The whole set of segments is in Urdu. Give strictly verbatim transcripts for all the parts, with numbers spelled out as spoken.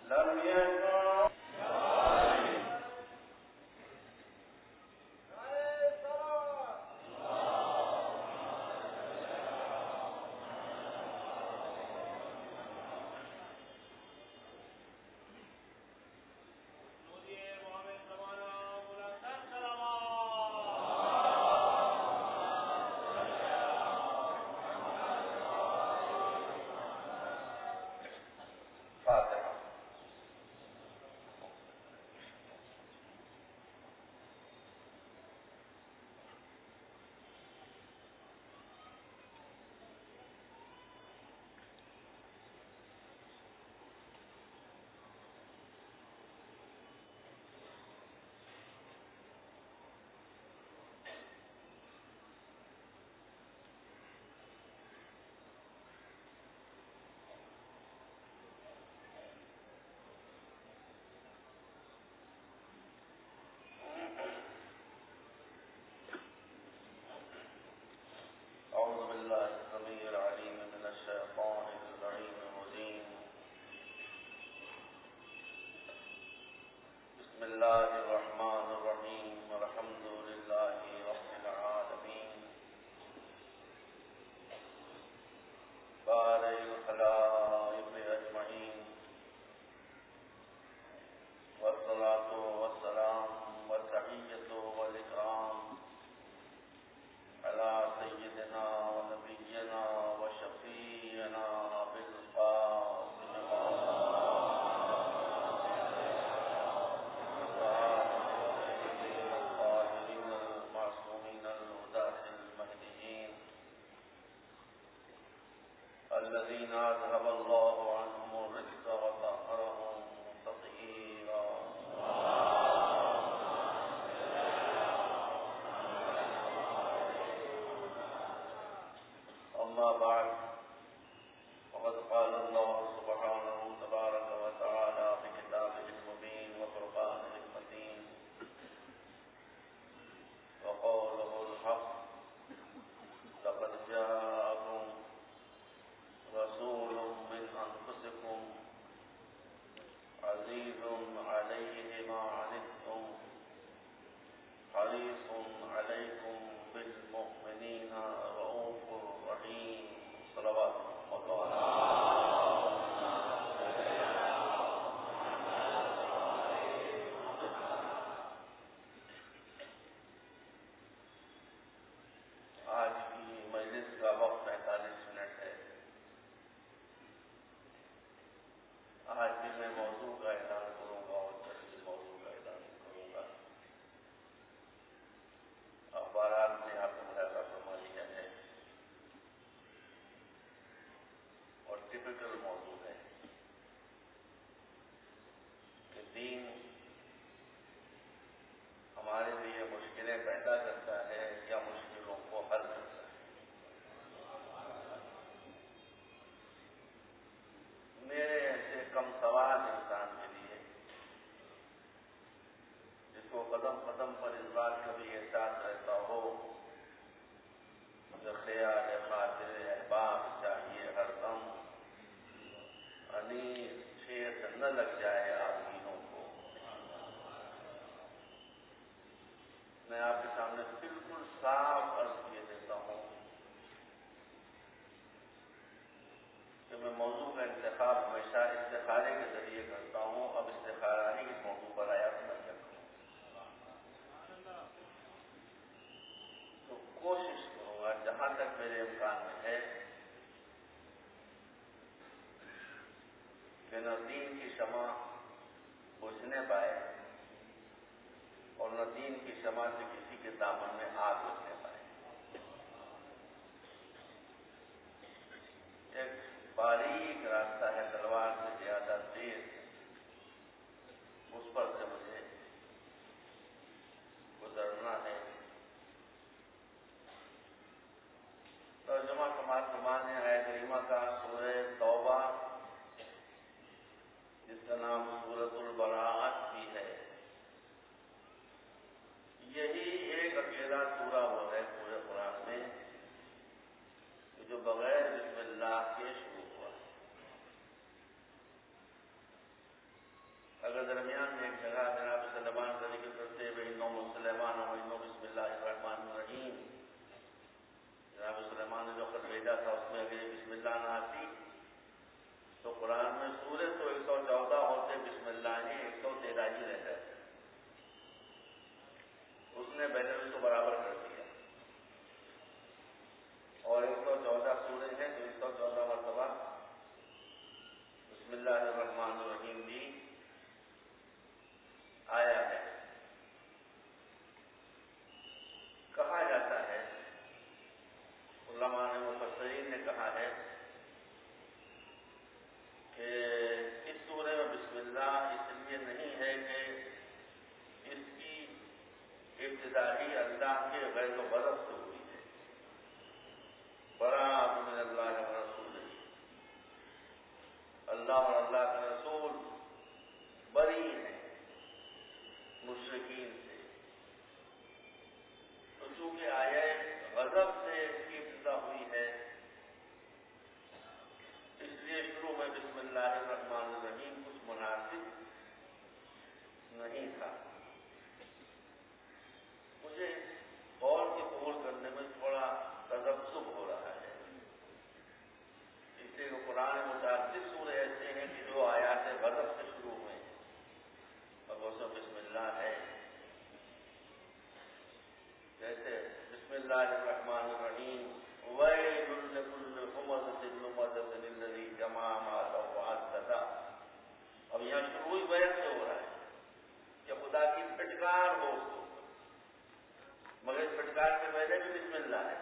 لم يكن أعوذ بالله السميع العليم من الشيطان اللعين الرجيم. بسم الله الرحمن الرحيم. الحمد لله رب العالمين بارئ الخلائق أجمعين، والصلاة والسلام والتحية والإكرام على سيدنا ونبينا وشفيعنا أبي القاسم الطاهرين المعصومين الهداة المهديين الذين أذهب الله عنهم الرجس وطهرهم تطهيرا. أما بعد، وقد قال الله سبحانه تبارك وتعالى في كتابه المبين وفرقانه المتين وقوله الحق: لقد جاءكم رسول من أنفسكم عزيز عليه ما عنتم حريص عليكم بالمؤمنين رؤوف رحيم. صلوات الله. آج کی مجلس کا وقت پینتالیس منٹ ہے. آج بھی میں موضوع کا اعلان کروں گا اور جلدی موضوع کا اعلان کروں گا. اخبارات نے آپ کو ملاحظہ فرما لیا ہے اور ٹپیکل موضوع ہے کہ دین ہمارے لیے مشکلیں پیدا کرتا ہے یا مشکلوں کو حل کرتا ہے. میرے ایسے کم سوال انسان کے لیے جس کو قدم قدم پر اس بات کا بھی احساس رہتا ہو کہ خیال خاطر احباب چاہیے ہر دم انیس چھیت نہ لگ جائے آدمیوں کو. میں آپ کے سامنے بالکل صاف عرض کیے دیتا ہوں کہ میں موضوع کا انتخاب ہمیشہ استخارے کے ذریعے کرتا ہوں. اب استخارہ ہی اس موضوع پر آیا تو میں کیا کروں. تو کوشش کروں گا جہاں تک میرے امکان میں ہے کہ نہ دین کی شمع بجھنے پائے اور نہ دین کی شمع سے کسی کے دامن میں آگ لگنے پائے. ایک باریک راستہ ہے تلوار سے زیادہ تیز، اس پر سے مجھے گزرنا ہے. ترجمہ کمال کمان ہے کریمہ کا سورہ توبہ جس کا نام سورۃ البراءۃ بھی ہے. یہی ایک اکیلا سورہ وہ ہے پورے قرآن میں جو بغیر بسم اللہ کے شروع ہوا. اگر درمیان میں ایک جگہ جناب سلیمان کا ذکر کرتے ہوئے نوم سلیمان و نوم بسم اللہ الرحمن الرحیم، جناب سلیمان نے جو خط بھیجا تھا اس میں اگر بسم اللہ نہ آتی تو قرآن میں سورے تو ایک سو چودہ ہوتے، بسم اللہ ہی ایک سو تیرہ ہی رہ جاتے۔ اس نے پہلے اس کو برابر کر دیا اور ایک سو چودہ سورے ہیں تو ایک سو چودہ مرتبہ بسم اللہ الرحمن الرحیم بھی آیا ہے۔ کہا جاتا ہے، علماء نے مفسرین نے کہا ہے کہ اس سورے میں بسم اللہ اس لیے نہیں ہے کہ اس کی ابتدائی اللہ کے غیر و غضب سے ہوئی ہے، براءۃ من اللہ و رسولہ، اللہ اور اللہ کے رسول بری ہیں مشرکین سے، تو چونکہ آیت غضب سے اس کی ابتدا ہوئی ہے اس لیے شروع میں بسم اللہ الرحمن الرحیم کچھ مناسب نہیں تھا۔ مجھے غور کی قبول کرنے میں تھوڑا تذبذب ہو رہا ہے، اس لیے کہ قرآن متعدد سورے ایسے ہیں کہ جو آیات غضب سے شروع ہوئے ہیں اور وہ سب بسم اللہ ہے، جیسے بسم اللہ الرحمن الرحیم وَيْلٌ لِّكُلِّ ہُمَزَةٍ لُّمَزَةٍ الَّذِي جَمَعَ مَالًا وَعَدَّدَهُ۔ اب یہاں شروع ہی ویل سے ہو رہا ہے کہ خدا کی پھٹکار ہو اس کو، مگر اس پھٹکار سے پہلے بھی بسم اللہ ہے۔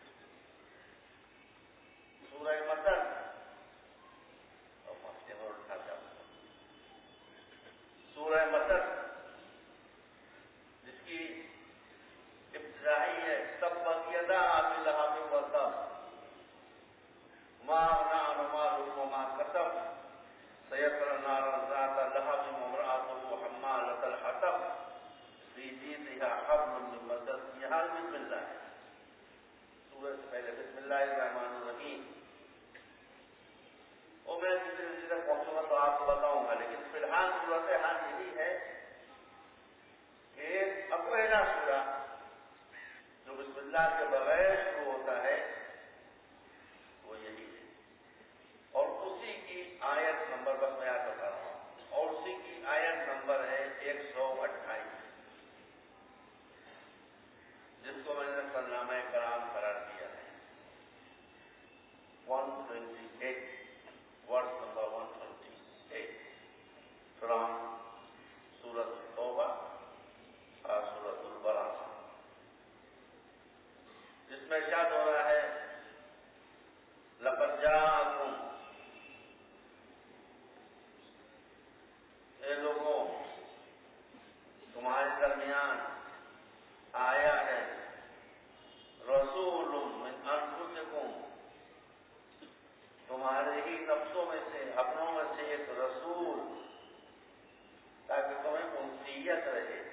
سورہ مثل اور ہفتے میں اٹھا جاؤں سورہ مثل جس کی ابتدائی ہے تبت یدا ابی لہب وتب ما اغنی عنہ مالہ وما کسب سیصلی نارا ذات لہب وامرأته حمالۃ الحطب فی جیدها حبل من مسد۔ یہاں بسم اللہ ہے، سورہ سے پہلے بسم اللہ الرحمن الرحیم، اور میں جتنے دن تک پہنچوں گا تو آپ کو بتاؤں گا، لیکن فی الحال صورت حال یہی ہے کہ پہلا سورہ جو بسم اللہ کے بغیر شروع ہوتا ہے وہ یہی ہے، اور اسی کی آیت نمبر بس میں یاد بتا رہا ہوں، اور اسی کی آیت نمبر ہے ایک سو اٹھائیس، جس کو میں نے سرنامہ کرام قرار دیا ہے one twenty eight, word number one twenty eight from سورۃ التوبہ اور سورۃ البراءہ، جس میں ارشاد ہو رہا ہے لقد جاءکم، اے لوگوں تمہارے درمیان آیا ہے رسول من انفسکم، تمہارے ہی نفسوں میں سے اپنوں میں سے ایک رسول، تاکہ تمہیں انسیت رہے،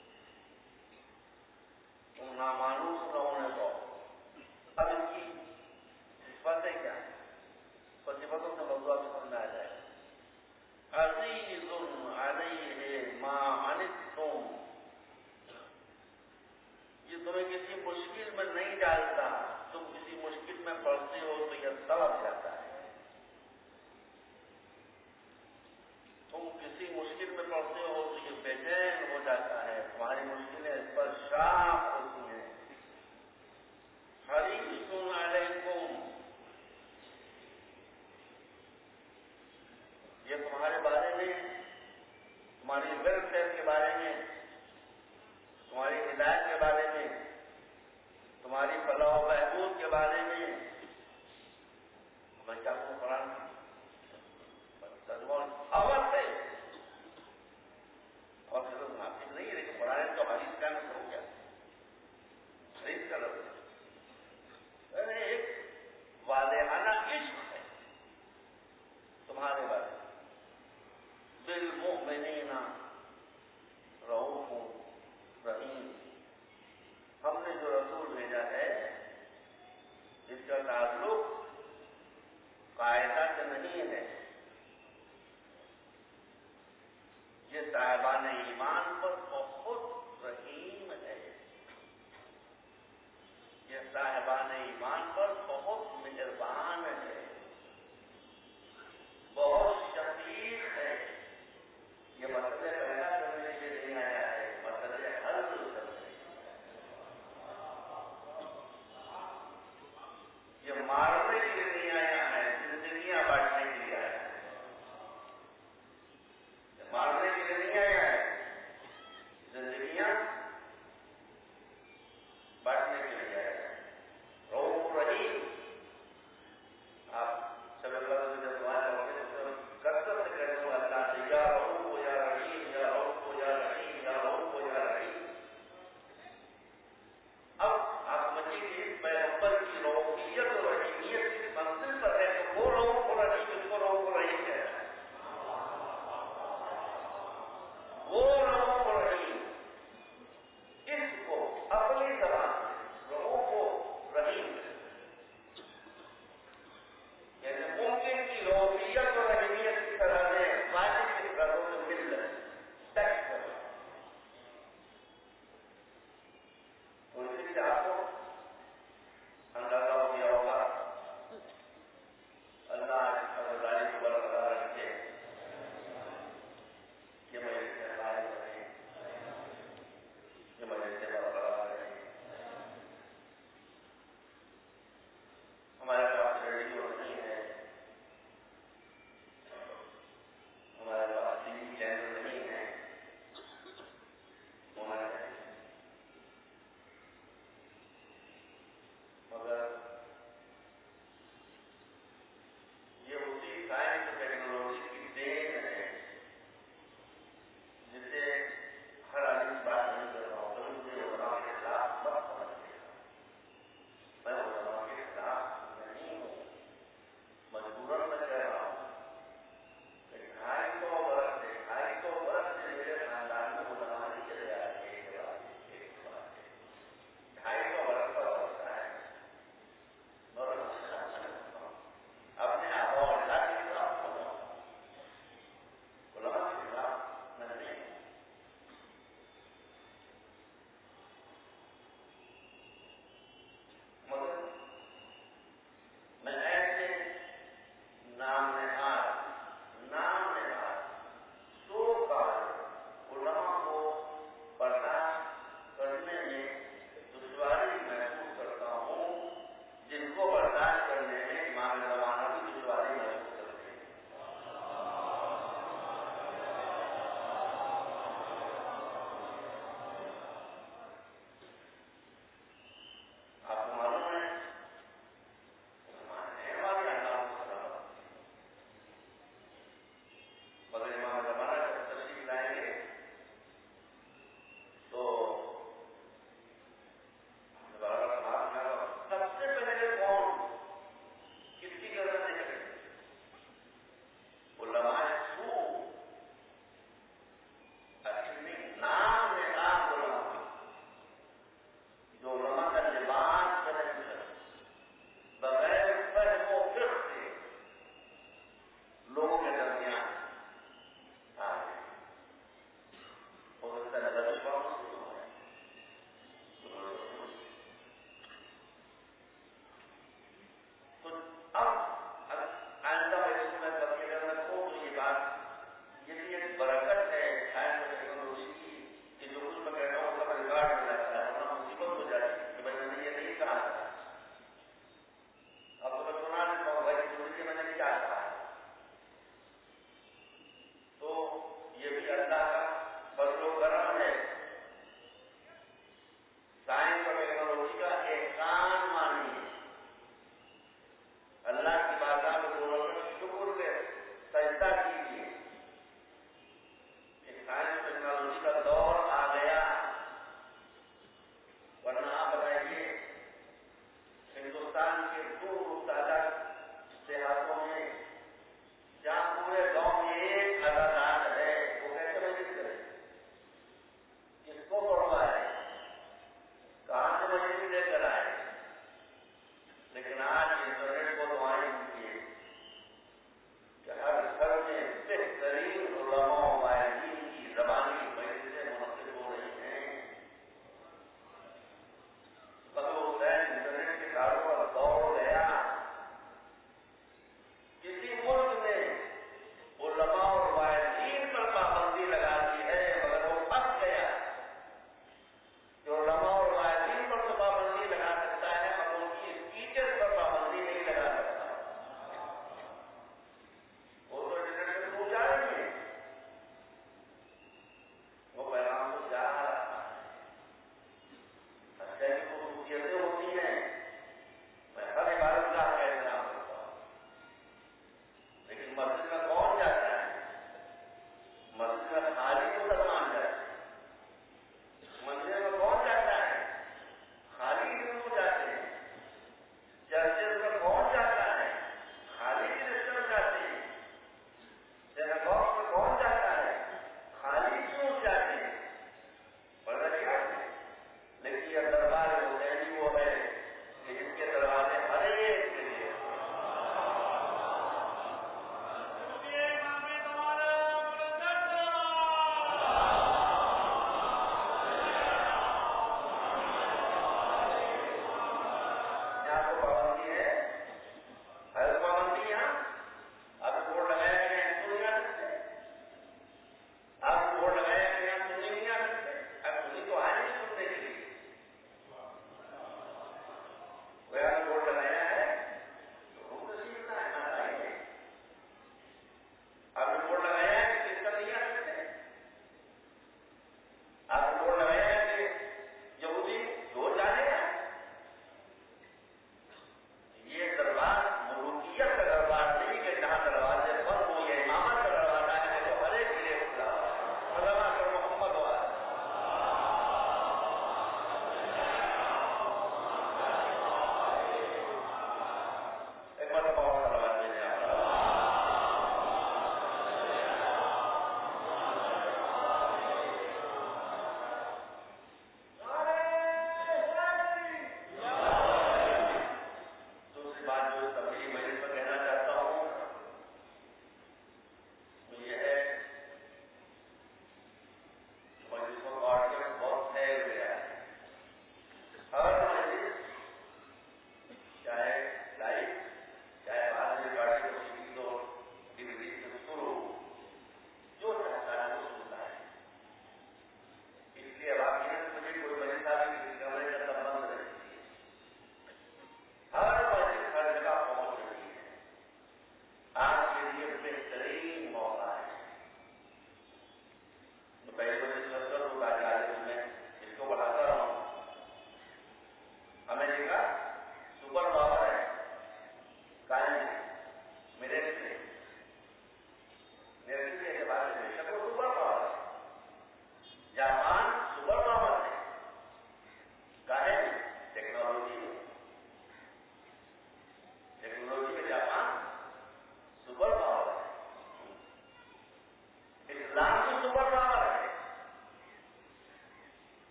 تم نامانوس نہ ہونے کو۔ اب ان کی صفتیں کیا ہیں؟ صفتوں سے موضوع بھی سمجھ آ جائے گا۔ عزیز علیہ ما عنتم، یہ تمہیں کسی مشکل میں نہیں ڈالتا، تم کسی مشکل میں پڑتے ہو تو یہ سبب جاتا ہے، تم کسی مشکل میں پڑتے ہو تو یہ بے چین ہو جاتا ہے، تمہاری مشکلیں اس پر شاق ہوتی ہیں۔ حریص علیکم، یہ تمہارے بارے میں، تمہاری ویلفیئر کے بارے میں، تمہاری ہدایت کے بارے میں، تمہاری فلاح و بہبود کے بارے میں، میں کیا کہوں قرآن اول سے اور چلو مناسب نہیں ہے، لیکن قرآن تو حدیث کا میں ہو گیا، حدیث کا لفظ ارے ایک والہانہ عشق ہے تمہارے بارے میں، بالمؤمنین رؤوف رحیم، ہم نے جو رسول بھیجا ہے اس کا تعلق قاعدہ کے یہ صاحبان ایمان پر بہت رحیم ہے، یہ صاحبان ایمان پر بہت مہربان ہے، بہت شفیق ہے۔ یہ مسئلے پیدا کرنے کے لیے نہیں آیا ہے، مسئلے حل کرنے، یہ مارنے کے لیے نہیں آیا ہے، زندگیاں بانٹنے کے لیے آیا ہے۔ یہ مارنے کے لیے نہیں آیا ہے،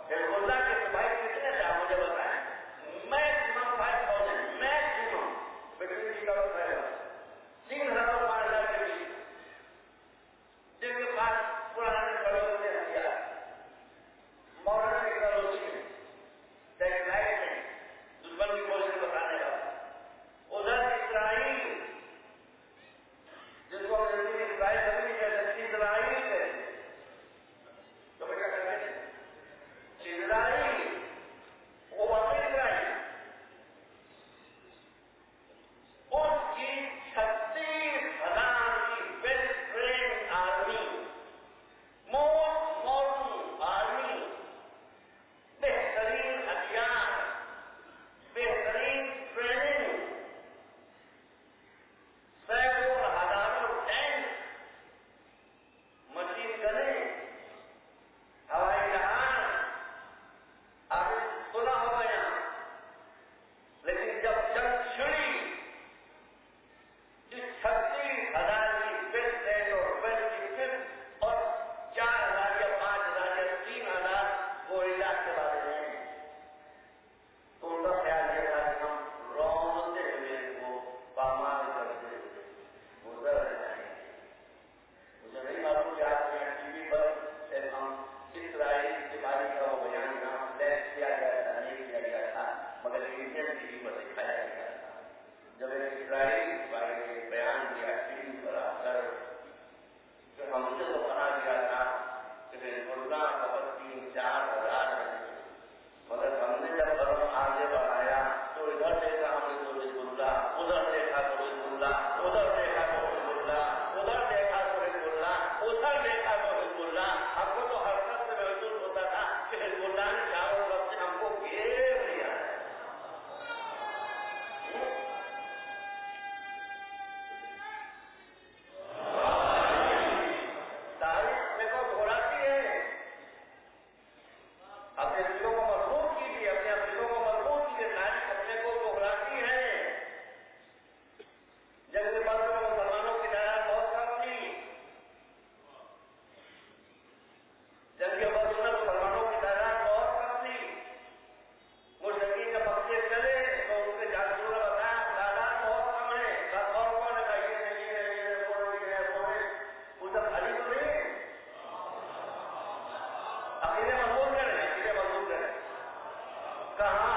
حزب اللہ کے سپاہی کتنے تھے آپ مجھے بتائیں؟ Maximum five thousand maximum between تھی کا تین ہزار اور پانچ ہزار کے بیچ، جن کے پاس پرانے بڑے ہوتے ہتھیار ماڈرن ٹیکنالوجی میں ٹیکنالوجی میں دشمن کی کوشش بتانے کا۔ ادھر اسرائیل جس کو انگریزی میں اسرائیل کبھی نہیں کہہ سکتی، اسرائیل ہے تو کیا کہتے ہیں اسرائیل، وہ واقعی اسرائیل اس کی چھتیس ہزار کی well trained army, most modern army, بہترین ہتھیار، بہترین ٹریننگ، سینکڑوں ہزاروں ٹینک، مشین گنیں، ہوائی جہاز، آپ نے سنا ہوگا یہاں، لیکن جب جنگ چھڑی جس چھتیس ہزار کی ویل ٹرینڈ اور ویل اکوپڈ اور چار ہزار یا پانچ ہزار یا تین ہزار گوریلا کے بارے میں تو ان کا خیال یہ تھا کہ ہم روتے ہوئے وہ پامال کرتے ہوئے گزر جائیں گے۔ مجھے نہیں معلوم کہ آپ نے ٹی وی پر ہم اسرائیل کے بارے کا وہ بیان یہاں فلیش کیا گیا تھا، نہیں کیا گیا تھا، مگر انڈین ٹی وی پر دکھایا گیا تھا۔ جب اسرائیل کے بارے میں بیان کیا ٹی وی پر آ کر کہ ہم سے تو کہا گیا تھا کہ اللہ بہت تین چار ہزار ہے، مگر ہم نے جب قدم آگے بڑھایا تو ادھر دیکھا ہم نے تو حزب اللہ، ادھر دیکھا تو حزب اللہ، ادھر دیکھا تو حزب اللہ، ادھر دیکھا تو حزب اللہ، ادھر دیکھا تو حزب اللہ۔ ہم کو تو ہر طرف سے محسوس ہوتا تھا کہ حزب اللہ نے چاروں طرف سے ہم کو گھیر لیا ہے۔ تاریخ میں کو دہراتی ہے، اپنے دلوں کو مضبوط کیجیے، اپنے دلوں کو مضبوط کیجیے، تاریخ اپنے کو دہراتی ہے۔ جنگ کے بعد میں مسلمانوں کی تعداد بہت کم تھی، جنگ کے بعد میں مسلمانوں کی تعداد بہت کم تھی، مشرکین کے پکے چلے تو ان کے جاسوسوں نے بتایا تعداد بہت کم ہے، سب اور کون ہے بھائی، یہ نہیں ہے، یہ ہے، وہ نہیں ہے، وہ ہے، وہ سب خالی تو نہیں ہے۔ عقیدے مضبوط کریں، عقیدے مضبوط کریں، کہاں